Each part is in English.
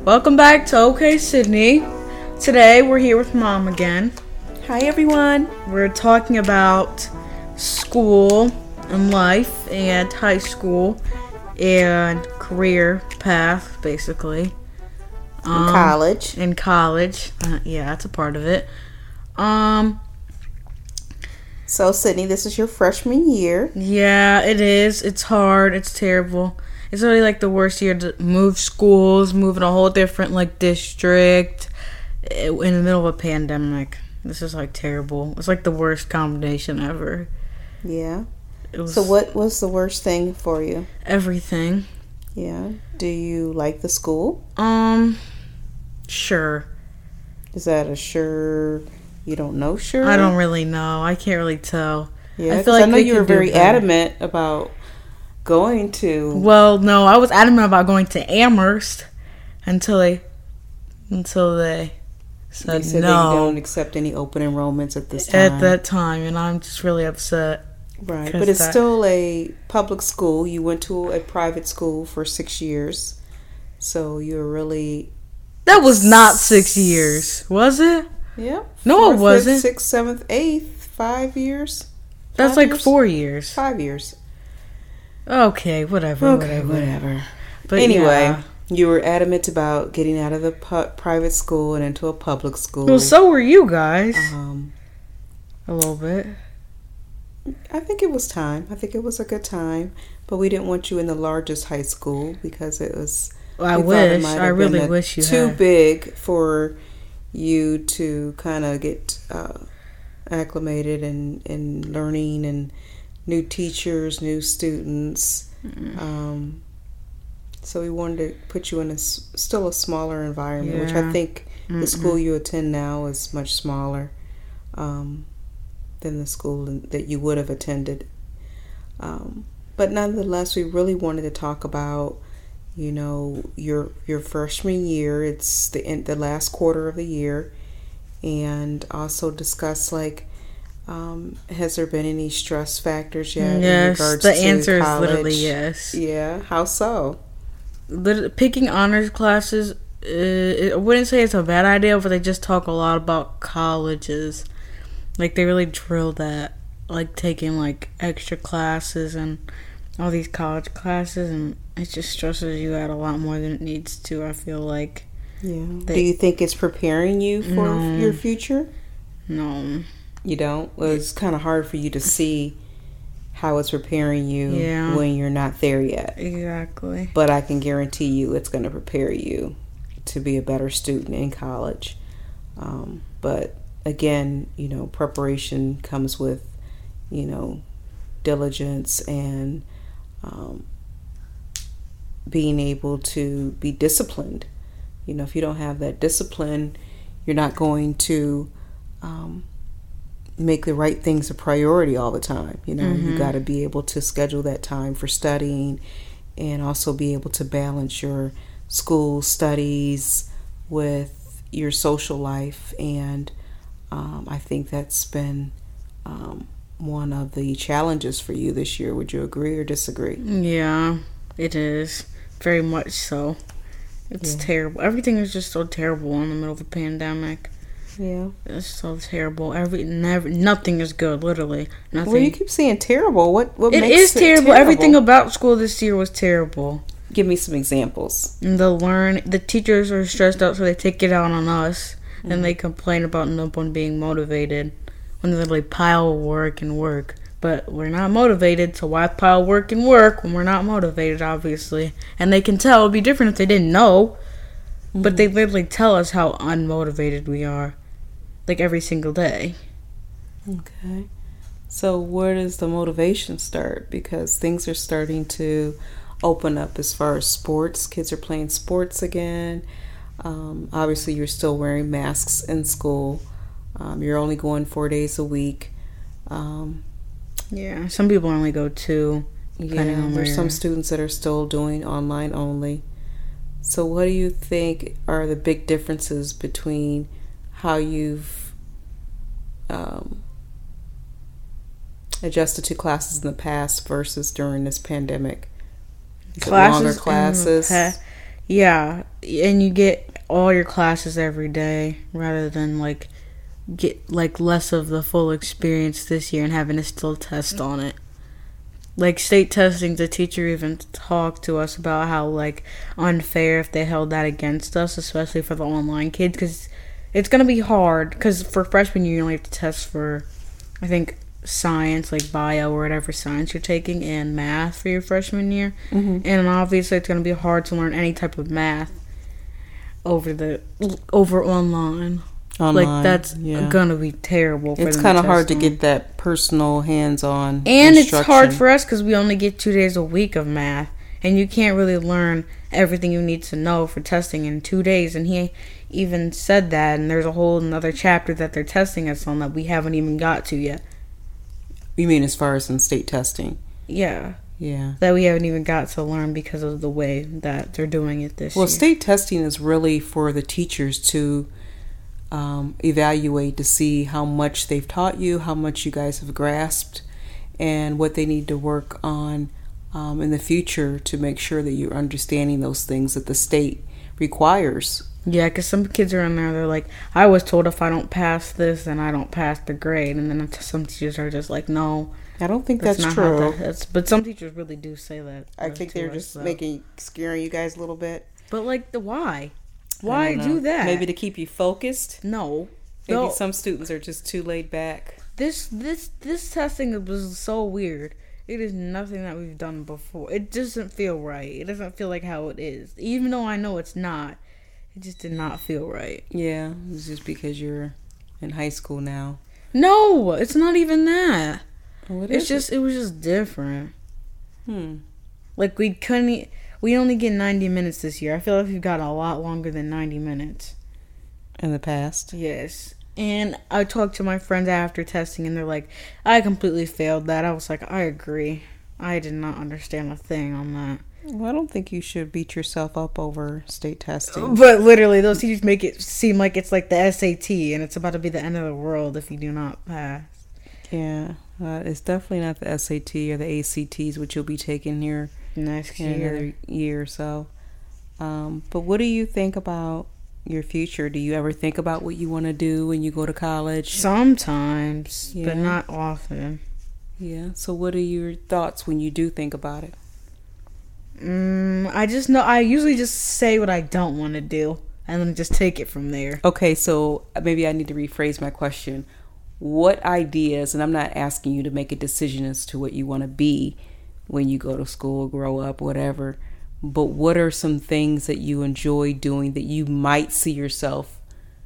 Welcome back to OK Sydney. Today we're here with Mom again. Hi everyone. We're talking about school and life and high school and career path, basically. College. In college. Yeah, that's a part of it. So Sydney, this is your freshman year. Yeah, it is. It's hard. It's terrible. It's really like the worst year to move schools, move in a whole different district in the middle of a pandemic. This is terrible. It's the worst combination ever. Yeah. So what was the worst thing for you? Everything. Yeah. Do you like the school? Sure. Is that a sure? You don't know sure? I don't really know. I can't really tell. Yeah, I feel like I know you were very adamant about going to. Well, no, I was adamant about going to Amherst until they said they no. They don't accept any open enrollments at this time. At that time, and I'm just really upset. Right, but it's still a public school. You went to a private school for 6 years, so you're really. That was not 6 years, was it? Yeah. No, it wasn't. 6th, 7th, 8th, 5 years. That's 4 years. 5 years. Okay, whatever. But anyway, you were adamant about getting out of the private school and into a public school. Well, so were you guys. A little bit. I think it was time. I think it was a good time. But we didn't want you in the largest high school because it was... I really wish you too had. big for you to kind of get acclimated and learning and new teachers, new students. Mm-hmm. So we wanted to put you in still a smaller environment, which I think the school you attend now is much smaller than the school that you would have attended. But nonetheless, we really wanted to talk about, your freshman year. It's the last quarter of the year, and also discuss has there been any stress factors yet? Yes, in regards the to answer college? is literally yes. Yeah, how so? Picking honors classes, I wouldn't say it's a bad idea, but they just talk a lot about colleges. They really drill that, taking extra classes and all these college classes, and it just stresses you out a lot more than it needs to, I feel like. Yeah. Do you think it's preparing you for your future? No. You don't? Well, it's kind of hard for you to see how it's preparing you when you're not there yet. Exactly. But I can guarantee you it's going to prepare you to be a better student in college. But again, preparation comes with, diligence and being able to be disciplined. If you don't have that discipline, you're not going to make the right things a priority all the time. You got to be able to schedule that time for studying and also be able to balance your school studies with your social life. And I think that's been one of the challenges for you this year. Would you agree or disagree? Yeah, it is. Very much so. It's terrible. Everything is just so terrible in the middle of a pandemic. Yeah. It's so terrible. Nothing is good, literally. Nothing. Well, you keep saying terrible. What makes it terrible? It is terrible. Everything about school this year was terrible. Give me some examples. The teachers are stressed out, so they take it out on us. And they complain about no one being motivated when they literally pile work and work. But we're not motivated, so why pile work and work when we're not motivated, obviously? And they can tell. It would be different if they didn't know. But they literally tell us how unmotivated we are. Every single day. Okay. So where does the motivation start? Because things are starting to open up as far as sports. Kids are playing sports again. Obviously, you're still wearing masks in school. You're only going 4 days a week. Yeah, some people only go 2. There's some students that are still doing online only. So what do you think are the big differences between how you've adjusted to classes in the past versus during this pandemic? Longer classes? Yeah. and you get all your classes every day rather than like get like less of the full experience this year and having to still test on it. Like state testing, the teacher even talked to us about how like unfair if they held that against us, especially for the online kids, because it's gonna be hard. Because for freshman year, you only have to test for, I think, science, like bio or whatever science you're taking, and math for your freshman year. Mm-hmm. And obviously, it's gonna be hard to learn any type of math over online. Like that's gonna be terrible for them. It's kind of hard to get that personal hands-on and it's hard for us because we only get 2 days a week of math, and you can't really learn everything you need to know for testing in 2 days. And he even said that, and there's a whole another chapter that they're testing us on that we haven't even got to yet. You mean as far as in state testing? Yeah, that we haven't even got to learn because of the way that they're doing it this year. Well, state testing is really for the teachers to evaluate to see how much they've taught you, how much you guys have grasped, and what they need to work on in the future to make sure that you're understanding those things that the state requires. Yeah, because some kids are in there, they're like, I was told if I don't pass this, then I don't pass the grade. And then some teachers are just like, no. I don't think that's true. But some teachers really do say that. I think they're just scaring you guys a little bit. But like, why? Why do that? Maybe to keep you focused? No. Maybe some students are just too laid back. This testing was so weird. It is nothing that we've done before. It doesn't feel right. It doesn't feel like how it is. Even though I know it's not. It just did not feel right. Yeah, it's just because you're in high school now. No, it's not even that. What it was just different. Like we only get 90 minutes this year. I feel like we've got a lot longer than 90 minutes. In the past? Yes. And I talked to my friends after testing, and they're like, I completely failed that. I was like, I agree. I did not understand a thing on that. Well, I don't think you should beat yourself up over state testing. But literally, those teachers make it seem like it's like the SAT, and it's about to be the end of the world if you do not pass. Yeah. It's definitely not the SAT or the ACTs, which you'll be taking here next year. Another year or so. But what do you think about your future? Do you ever think about what you want to do when you go to college? Sometimes, but not often. Yeah. So what are your thoughts when you do think about it? I just know I usually just say what I don't want to do and then just take it from there. Okay, so maybe I need to rephrase my question. What ideas, and I'm not asking you to make a decision as to what you want to be when you go to school, grow up, whatever, but what are some things that you enjoy doing that you might see yourself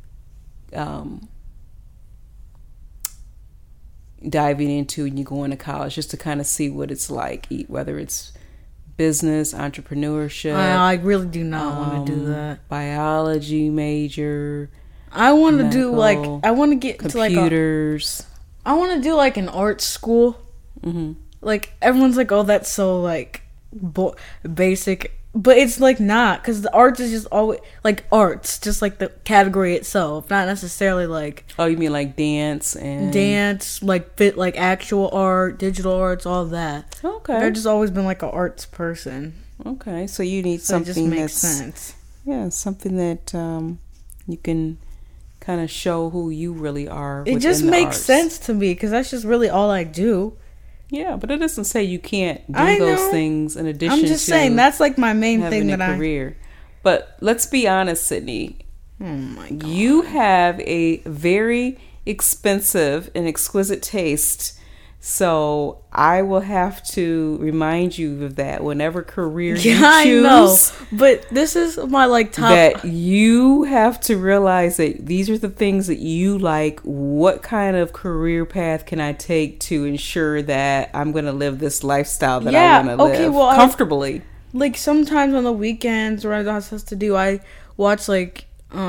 diving into when you go into college, just to kind of see what it's like, whether it's business, entrepreneurship. I really do not want to do that. Biology major. I want to do I want to get computers. To I want to do like an art school. Mm-hmm. Like everyone's like, oh, that's so like basic, but it's like not, because the arts is just always like arts, just like the category itself, not necessarily like. Oh, you mean like dance like fit like actual art, digital arts, all that. Okay. I've just always been like an arts person. Okay, so you need something it just makes sense. Yeah, something that you can kind of show who you really are. It just makes sense to me because that's just really all I do. Yeah, but it doesn't say you can't do those things in addition to. I'm just saying that's like my main thing that career. But let's be honest, Sydney. Oh my God. You have a very expensive and exquisite taste. So I will have to remind you of that whenever career you choose. I know, but this is my top. That you have to realize that these are the things that you like. What kind of career path can I take to ensure that I'm going to live this lifestyle that I want to live comfortably? Like sometimes on the weekends, when I don't have stuff to do, I watch like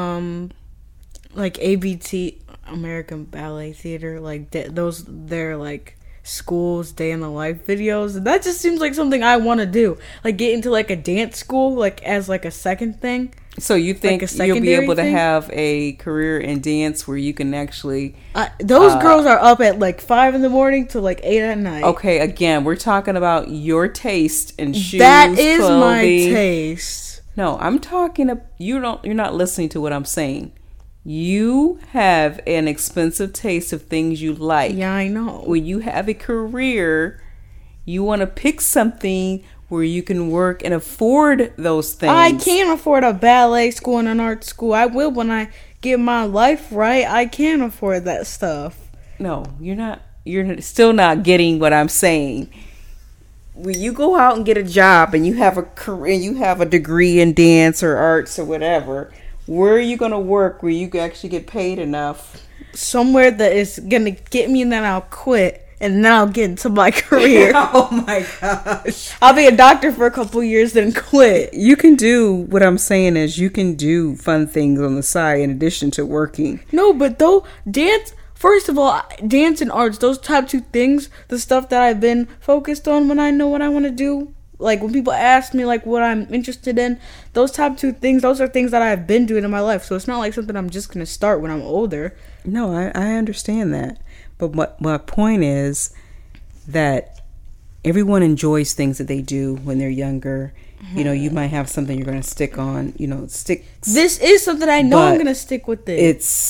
ABT, American Ballet Theater, they're like schools day in the life videos, and that just seems like something I want to do, like get into like a dance school, like as like a second thing. So you think you'll be able to have a career in dance where you can actually those girls are up at like 5 a.m. to like 8 at night. Okay, again, we're talking about your taste in shoes, that is clothing. My taste. No, I'm talking. You're not listening to what I'm saying. You have an expensive taste of things you like. Yeah, I know. When you have a career, you want to pick something where you can work and afford those things. I can't afford a ballet school and an art school. I will when I get my life right. I can't afford that stuff. No, you're not. You're still not getting what I'm saying. When you go out and get a job and you have a career, you have a degree in dance or arts or whatever, where are you going to work where you can actually get paid enough? Somewhere that is going to get me and then I'll quit and then I'll get into my career. Oh my gosh. I'll be a doctor for a couple years then quit. You can do, what I'm saying is you can do fun things on the side in addition to working. No, but though dance... First of all, dance and arts, those top two things, the stuff that I've been focused on when I know what I want to do. Like, when people ask me, like, what I'm interested in, those top two things, those are things that I've been doing in my life. So it's not like something I'm just going to start when I'm older. No, I understand that. But my point is that everyone enjoys things that they do when they're younger. Mm-hmm. You know, you might have something you're going to stick on, This is something I know I'm going to stick with it.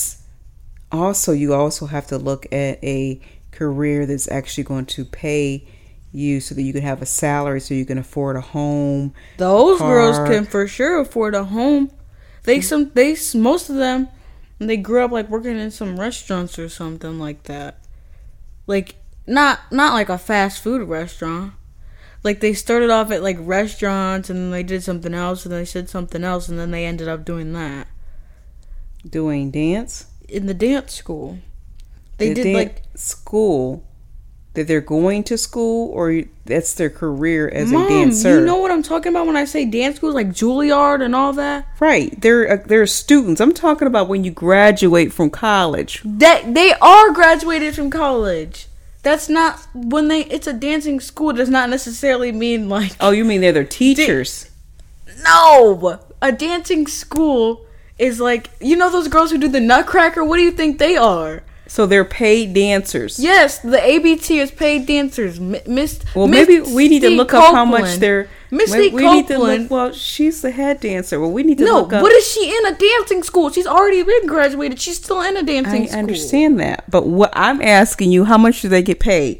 You also have to look at a career that's actually going to pay you so that you can have a salary so you can afford a home. Those girls can for sure afford a home. Most of them, they grew up like working in some restaurants or something like that. Like not like a fast food restaurant. Like they started off at like restaurants and then they did something else and they said something else and then they ended up doing that. Doing dance? In the dance school. They did like school. That they're going to school or that's their career as a dancer. You know what I'm talking about when I say dance schools, like Juilliard and all that? Right. They're students. I'm talking about when you graduate from college. They are graduated from college. That's not when it's a dancing school. Does not necessarily mean like. Oh, you mean they're their teachers? No, a dancing school is like, you know those girls who do the Nutcracker? What do you think they are? So they're paid dancers. Yes, the ABT is paid dancers. Maybe we need to look up how much they're. Misty Copeland. Well, she's the head dancer. Well, we need to look up. What is she in a dancing school? She's already been graduated. She's still in a dancing school. I understand that, but what I'm asking you, how much do they get paid?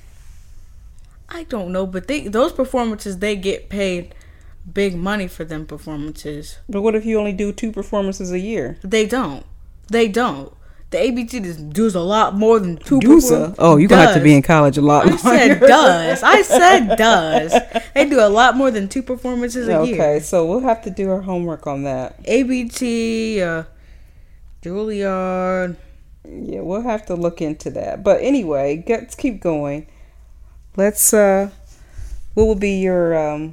I don't know, but those performances they get paid big money for them performances. But what if you only do 2 performances a year? They don't. The ABT does a lot more than 2 performances. Oh, you're going to have to be in college a lot longer. I said does. They do a lot more than 2 performances a year. Okay, so we'll have to do our homework on that. ABT, Juilliard. Yeah, we'll have to look into that. But anyway, let's keep going. Let's, what will be your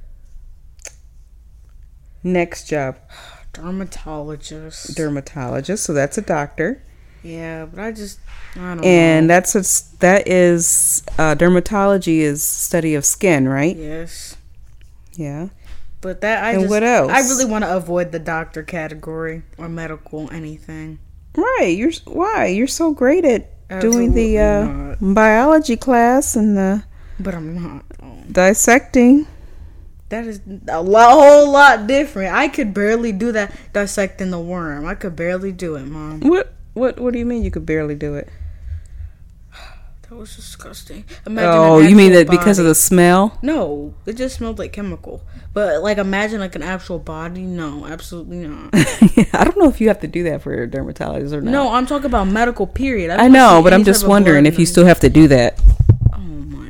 next job? Dermatologist. So that's a doctor. Yeah, but I don't know. And that is dermatology is study of skin, right? Yes. Yeah. But what else? I really want to avoid the doctor category or medical anything. Right. Why? You're so great at doing the not. biology class and the. But I'm not. Dissecting. That is a whole lot different. I could barely do that dissecting the worm. I could barely do it, Mom. What do you mean you could barely do it? That was disgusting. Imagine you mean that because of the smell? No, it just smelled like chemical. But like imagine like an actual body. No, absolutely not. I don't know if you have to do that for a dermatologist or not. No, I'm talking about medical period. I know, but I'm just wondering if you still have to do that. Oh my.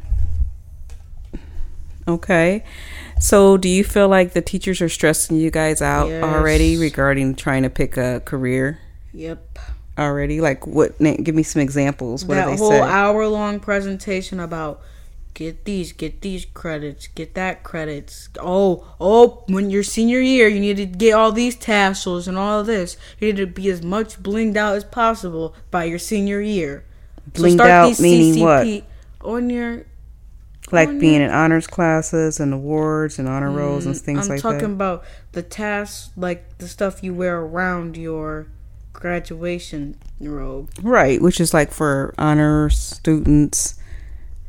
Okay. So do you feel like the teachers are stressing you guys out already regarding trying to pick a career? Yep. Already? Like what? Give me some examples. What do they say? That whole hour-long presentation about get these credits, get that credits. Oh, when your senior year, you need to get all these tassels and all of this. You need to be as much blinged out as possible by your senior year. Blinged out meaning CCP what? On your... Like being in honors classes and awards and honor rolls and things like that. I'm talking about the tasks, like the stuff you wear around your graduation robe. Right, which is like for honor students.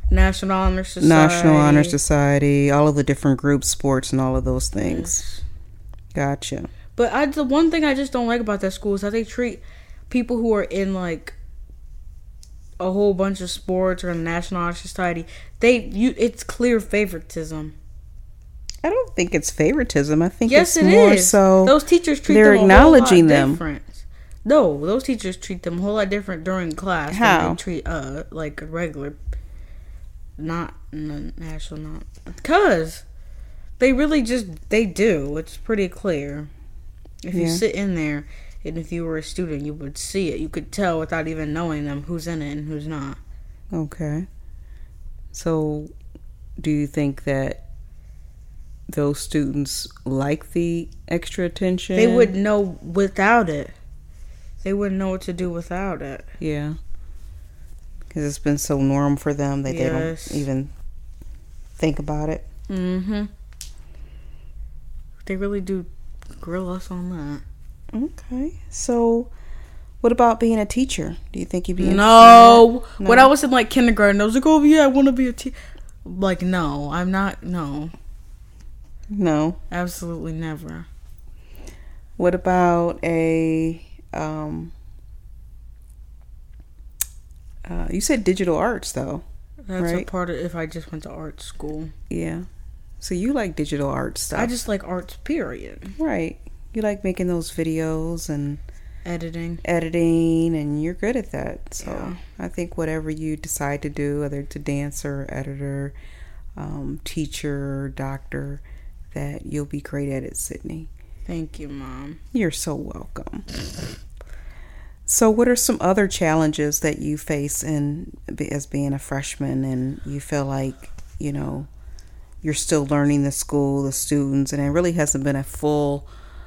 National Honor Society. All of the different groups, sports, and all of those things. Yes. Gotcha. But the one thing I just don't like about that school is that they treat people who are in like a whole bunch of sports or in the National Honor Society. It's clear favoritism. I don't think it's favoritism. I think yes, it's it more is. so those teachers treat they're them acknowledging a whole lot them. Different. No, those teachers treat them a whole lot different during class. How? Than they treat like a regular, not national, not because they really they do. It's pretty clear. If you sit in there, and if you were a student, you would see it. You could tell without even knowing them who's in it and who's not. Okay. So, do you think that those students like the extra attention? They would know without it. They wouldn't know what to do without it. Yeah. Because it's been so normal for them that they don't even think about it. Mm-hmm. They really do grill us on that. Okay. So, what about being a teacher? Do you think you'd be interested? No. When I was in like kindergarten, I was like, oh yeah, I want to be a teacher. Like, no, I'm not. No. No. Absolutely never. What about you said digital arts though. That's right? a part of if I just went to art school. Yeah. So you like digital art stuff. I just like arts, period. Right. You like making those videos and editing, and you're good at that. So yeah. I think whatever you decide to do, whether it's a dancer, editor, teacher, doctor, that you'll be great at it, Sydney. Thank you, Mom. You're so welcome. So what are some other challenges that you face as being a freshman, and you feel like, you know, you're still learning the school, the students, and it really hasn't been a fully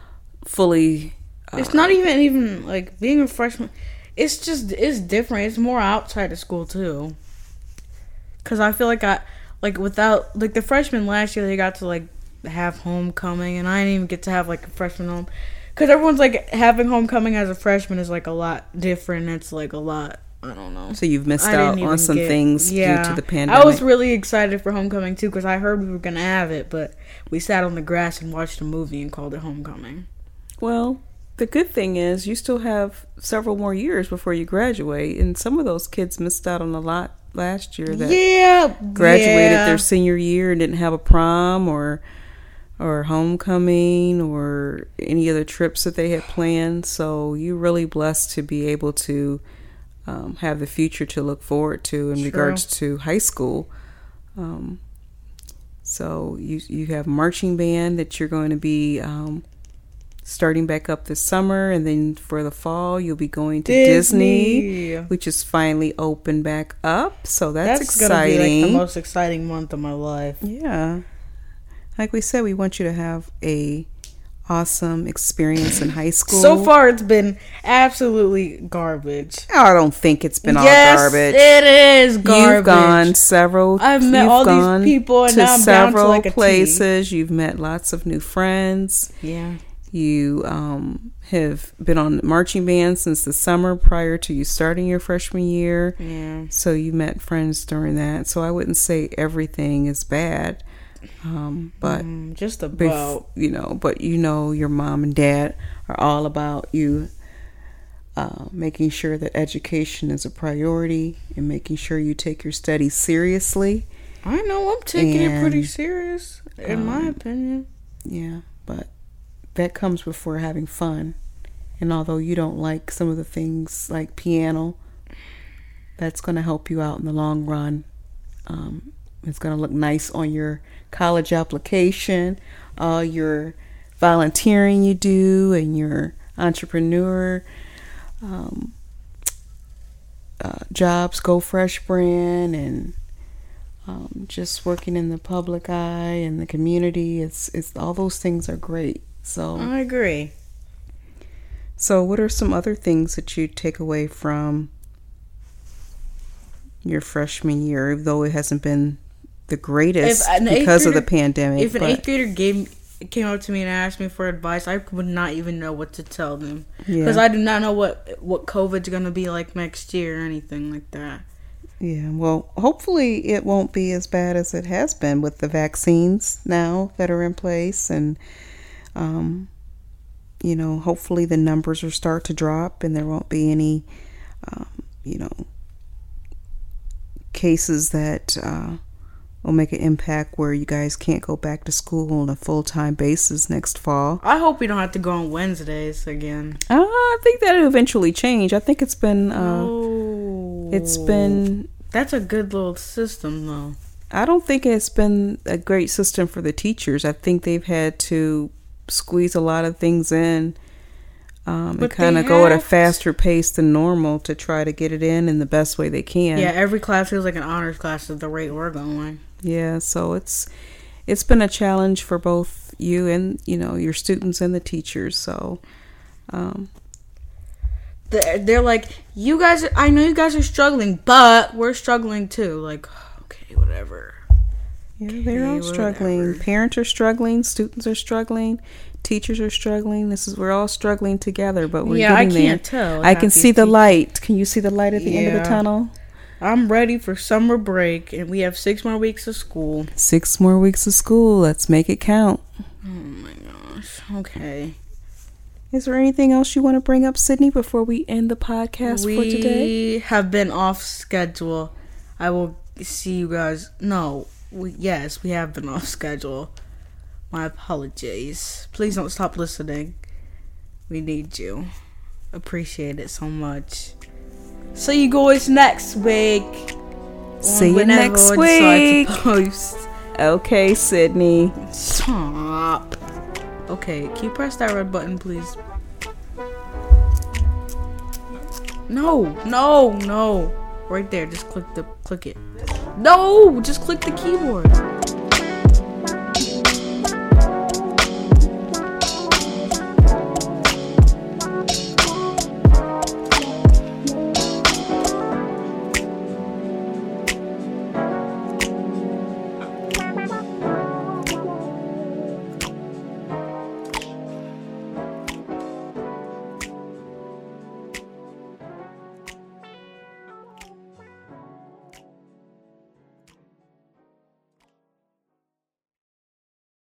it's not even like being a freshman. It's different. It's more outside of school too. Cause I feel like without like the freshmen last year, they got to like have homecoming, and I didn't even get to have like a freshman home. Cause everyone's like having homecoming as a freshman is like a lot different. It's like a lot. I don't know. So you've missed out on some things due to the pandemic. I was really excited for homecoming too, because I heard we were gonna have it, but we sat on the grass and watched a movie and called it homecoming. Well, the good thing is you still have several more years before you graduate, and some of those kids missed out on a lot last year that graduated their senior year and didn't have a prom or homecoming or any other trips that they had planned. So you're really blessed to be able to have the future to look forward to in regards to high school. So you have marching band that you're going to be starting back up this summer, and then for the fall you'll be going to Disney, which is finally open back up. So that's exciting. Gonna be like the most exciting month of my life. Yeah. Like we said, we want you to have a awesome experience in high school. So far, it's been absolutely garbage. I don't think it's been all garbage. It is garbage. You've gone several. I've met all these people, and now I'm down to like a places. You've met lots of new friends. Yeah. You have been on marching band since the summer prior to you starting your freshman year. Yeah. So you met friends during that. So I wouldn't say everything is bad. But just about, but your mom and dad are all about you making sure that education is a priority and making sure you take your studies seriously. I know I'm taking it pretty serious, in my opinion. Yeah, but that comes before having fun. And although you don't like some of the things like piano, that's going to help you out in the long run. It's going to look nice on your college application, your volunteering you do, and your entrepreneur jobs, Go Fresh brand, and just working in the public eye and the community. It's all those things are great. So I agree. So what are some other things that you take away from your freshman year, though it hasn't been the greatest because of the pandemic? If an 8th grader came up to me and asked me for advice, I would not even know what to tell them. Because I do not know what COVID's going to be like next year or anything like that. Yeah, well, hopefully it won't be as bad as it has been with the vaccines now that are in place. And hopefully the numbers will start to drop and there won't be any, cases that will make an impact where you guys can't go back to school on a full-time basis next fall. I hope we don't have to go on Wednesdays again. I think that'll eventually change. I think it's been that's a good little system though. I don't think it's been a great system for the teachers. I think they've had to squeeze a lot of things in and kind of go at a faster pace than normal to try to get it in the best way they can. Yeah, every class feels like an honors class at the rate we're going. Yeah, so it's been a challenge for both you and your students and the teachers. So they're like, you guys, I know you guys are struggling, but we're struggling too. Like, okay, whatever. Yeah, they're all struggling. Parents are struggling. Students are struggling. Teachers are struggling. We're all struggling together, but we're getting there. I can't tell. I can see the light. Can you see the light at the end of the tunnel? I'm ready for summer break, and we have 6 more weeks of school. 6 more weeks of school. Let's make it count. Oh my gosh. Okay. Is there anything else you want to bring up, Sydney, before we end the podcast for today? We have been off schedule. I will see you guys. Yes, we have been off schedule. My apologies. Please don't stop listening. We need you. Appreciate it so much. See you guys next week. See you next week. Okay, Sydney. Stop. Okay, can you press that red button, please? No. Right there. Just click it. No, just click the keyboard.